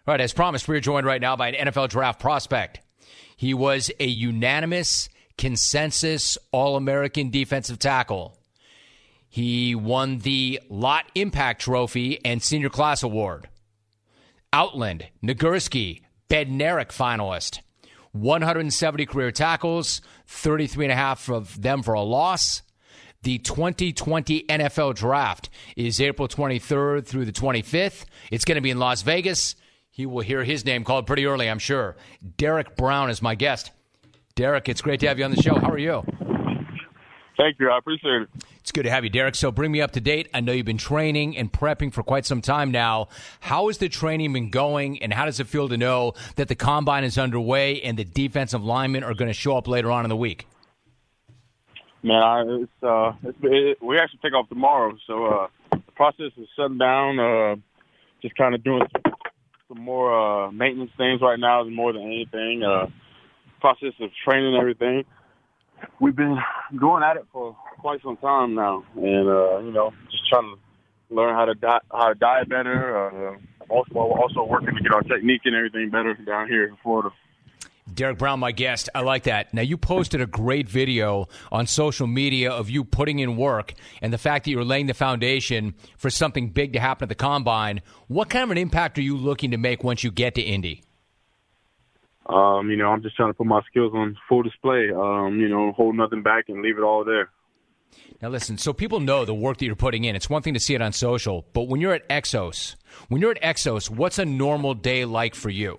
All right, as promised, we're joined right now by an NFL draft prospect. He was a unanimous consensus All-American defensive tackle. He won the Lot Impact Trophy and Senior Class Award. Outland, Nagurski, Bednarik finalist. 170 career tackles, 33.5 of them for a loss. The 2020 NFL Draft is April 23rd through the 25th. It's going to be in Las Vegas. He will hear his name called pretty early, I'm sure. Derek Brown is my guest. Derek, it's great to have you on the show. How are you? Thank you. I appreciate it. It's good to have you, Derek. So bring me up to date. I know you've been training and prepping for quite some time now. How has the training been going, and how does it feel to know that the combine is underway and the defensive linemen are going to show up later on in the week? Man, we actually take off tomorrow, so the process is shutting down. Just kind of doing some more maintenance things right now, more than anything. Process of training and everything. We've been going at it for quite some time now, and just trying to learn how to diet better. Also working to get our technique and everything better down here in Florida. Derek Brown, my guest. I like that. Now, you posted a great video on social media of you putting in work and the fact that you're laying the foundation for something big to happen at the Combine. What kind of an impact are you looking to make once you get to Indy? I'm just trying to put my skills on full display, hold nothing back and leave it all there. Now, listen, so people know the work that you're putting in. It's one thing to see it on social, but when you're at Exos, what's a normal day like for you?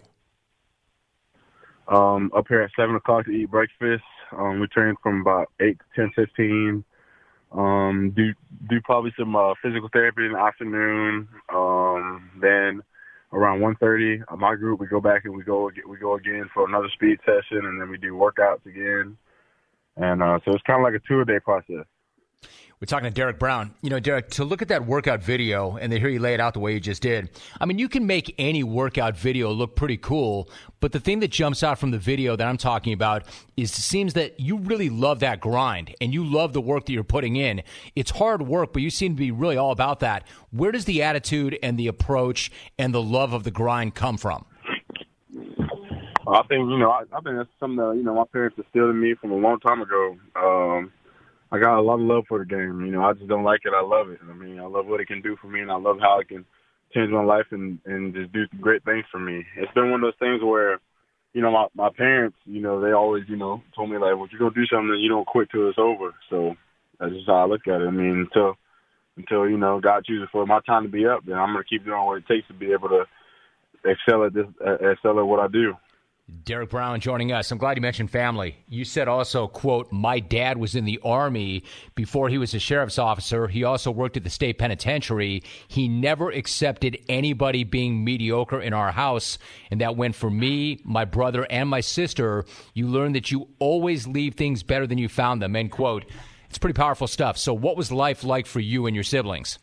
Up here at 7 o'clock to eat breakfast. We train from about 8 to 10:15. Do probably some physical therapy in the afternoon. Then around 1:30, my group, we go back and we go again for another speed session, and then we do workouts again. And so it's kind of like a 2-a-day process. We're talking to Derek Brown. You know, Derek, to look at that workout video and to hear you lay it out the way you just did, I mean, you can make any workout video look pretty cool, but the thing that jumps out from the video that I'm talking about is it seems that you really love that grind and you love the work that you're putting in. It's hard work, but you seem to be really all about that. Where does the attitude and the approach and the love of the grind come from? I think, I think that's something that, my parents instilled in me from a long time ago. I got a lot of love for the game. I just don't like it. I love it. I mean, I love what it can do for me, and I love how it can change my life and just do great things for me. It's been one of those things where, my parents, they always, told me, like, well, if you're going to do something, you don't quit till it's over. So that's just how I look at it. I mean, until God chooses for my time to be up, then I'm going to keep doing what it takes to be able to excel at what I do. Derek Brown joining us. I'm glad you mentioned family. You said also, quote, my dad was in the Army before he was a sheriff's officer. He also worked at the state penitentiary. He never accepted anybody being mediocre in our house. And that went for me, my brother, and my sister. You learn that you always leave things better than you found them, end quote. It's pretty powerful stuff. So what was life like for you and your siblings?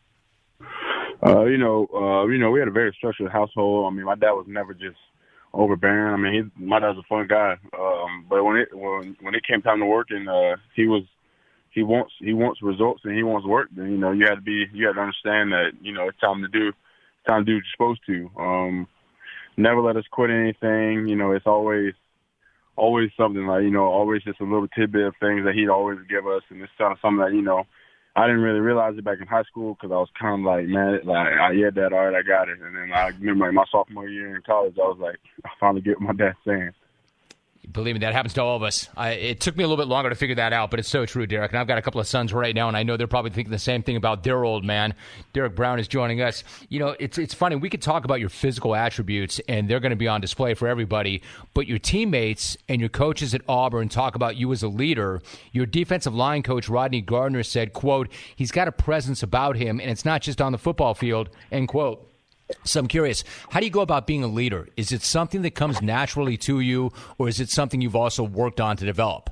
We had a very structured household. I mean, my dad was never just overbearing. I mean, my dad's a fun guy. But when it came time to work, and he wants results and he wants work, then you had to understand that it's time to do what you're supposed to. Never let us quit anything. It's always something like always just a little tidbit of things that he'd always give us, and it's kind of something that I didn't really realize it back in high school because I was kind of like, man, yeah, Dad, all right, I got it. And then I remember my sophomore year in college, I was like, I finally get what my dad's saying. Believe me, that happens to all of us. It took me a little bit longer to figure that out, but it's so true, Derek. And I've got a couple of sons right now, and I know they're probably thinking the same thing about their old man. Derek Brown is joining us. It's funny. We could talk about your physical attributes, and they're going to be on display for everybody. But your teammates and your coaches at Auburn talk about you as a leader. Your defensive line coach, Rodney Gardner, said, quote, he's got a presence about him, and it's not just on the football field, end quote. So I'm curious, how do you go about being a leader? Is it something that comes naturally to you, or is it something you've also worked on to develop?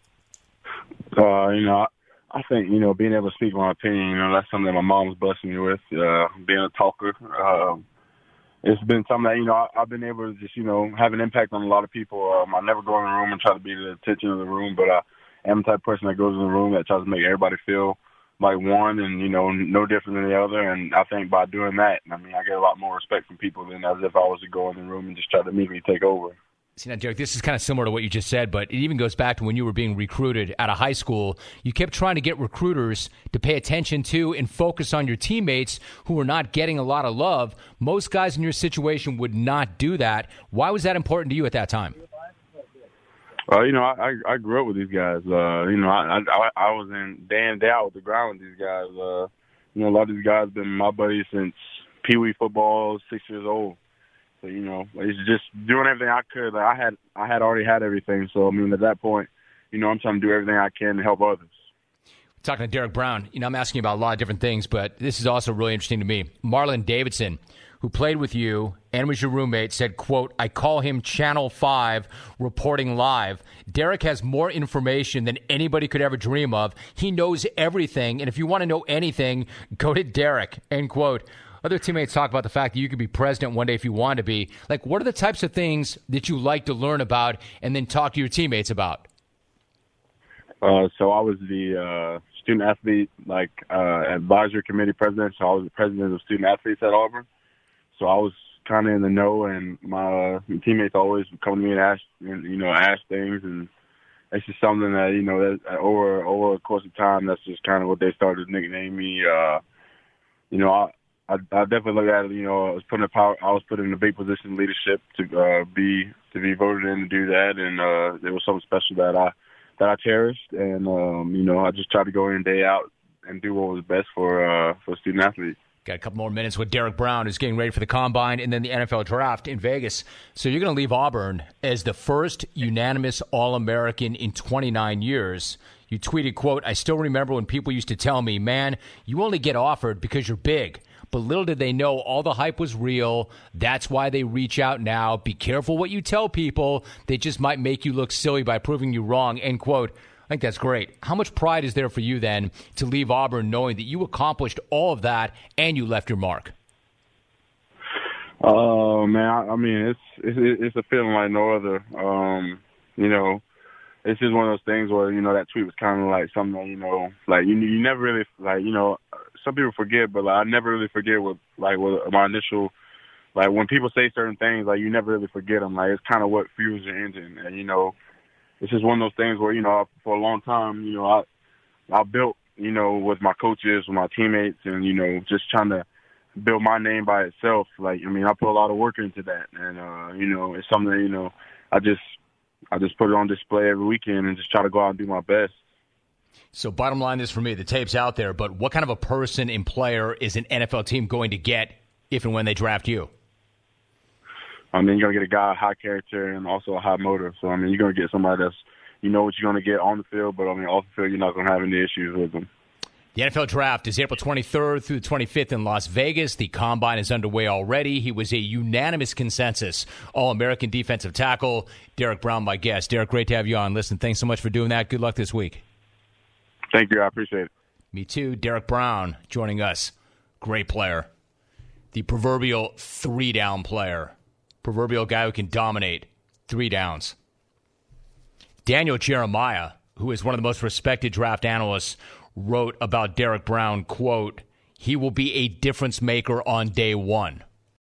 I think, being able to speak my opinion, that's something that my mom's blessed me with, being a talker. It's been something that, I've been able to just, have an impact on a lot of people. I never go in the room and try to be the attention of the room, but I am the type of person that goes in the room that tries to make everybody feel like one and, you know, no different than the other. And I think by doing that, I mean, I get a lot more respect from people than as if I was to go in the room and just try to immediately take over. See, now, Derek, this is kind of similar to what you just said, but it even goes back to when you were being recruited out of high school. You kept trying to get recruiters to pay attention to and focus on your teammates who were not getting a lot of love. Most guys in your situation would not do that. Why was that important to you at that time? You know, I grew up with these guys. You know, I was in day in, day out with the ground with these guys. You know, a lot of these guys have been my buddies since Pee-wee football, 6 years old. So, you know, it's just doing everything I could. Like I had already had everything. So, I mean, at that point, you know, I'm trying to do everything I can to help others. Talking to Derek Brown, you know, I'm asking you about a lot of different things, but this is also really interesting to me. Marlon Davidson, who played with you and was your roommate, said, quote, "I call him Channel 5 reporting live. Derek has more information than anybody could ever dream of. He knows everything, and if you want to know anything, go to Derek," end quote. Other teammates talk about the fact that you could be president one day if you want to be. Like, what are the types of things that you like to learn about and then talk to your teammates about? So I was the student-athlete, advisory committee president, so I was the president of student-athletes at Auburn. So I was kind of in the know, and my teammates always would come to me and ask things, and it's just something that, you know, that over the course of time, that's just kind of what they started to nickname me. You know, I definitely look at it. You know, I was put in a big position in leadership to be voted in to do that, and it was something special that I cherished, and you know, I just tried to go in day out and do what was best for student athletes. Got a couple more minutes with Derek Brown, who's getting ready for the Combine and then the NFL Draft in Vegas. So you're going to leave Auburn as the first unanimous All-American in 29 years. You tweeted, quote, "I still remember when people used to tell me, man, you only get offered because you're big. But little did they know all the hype was real. That's why they reach out now. Be careful what you tell people. They just might make you look silly by proving you wrong," end quote. I think that's great. How much pride is there for you then to leave Auburn knowing that you accomplished all of that and you left your mark? Oh, man, I mean, it's a feeling like no other. You know, it's just one of those things where, you know, that tweet was kind of like something, you know, like you never really, like, you know, some people forget, but like, I never really forget what my initial, like when people say certain things, like you never really forget them. Like it's kind of what fuels your engine, and you know, it's just one of those things where, you know, for a long time, you know, I built, you know, with my coaches, with my teammates, and you know, just trying to build my name by itself. Like, I mean, I put a lot of work into that, and you know, it's something that, you know, I just put it on display every weekend and just try to go out and do my best. So bottom line is for me, the tape's out there, but what kind of a person and player is an NFL team going to get if and when they draft you? I mean, you're going to get a guy, high character, and also a high motor. So, I mean, you're going to get somebody that's, you know what you're going to get on the field, but, I mean, off the field, you're not going to have any issues with them. The NFL Draft is April 23rd through the 25th in Las Vegas. The Combine is underway already. He was a unanimous consensus All-American defensive tackle. Derek Brown, my guest. Derek, great to have you on. Listen, thanks so much for doing that. Good luck this week. Thank you. I appreciate it. Me too. Derek Brown joining us. Great player. The proverbial three-down player. Proverbial guy who can dominate 3 downs. Daniel Jeremiah, who is one of the most respected draft analysts, wrote about Derek Brown, quote, "He will be a difference maker on day one."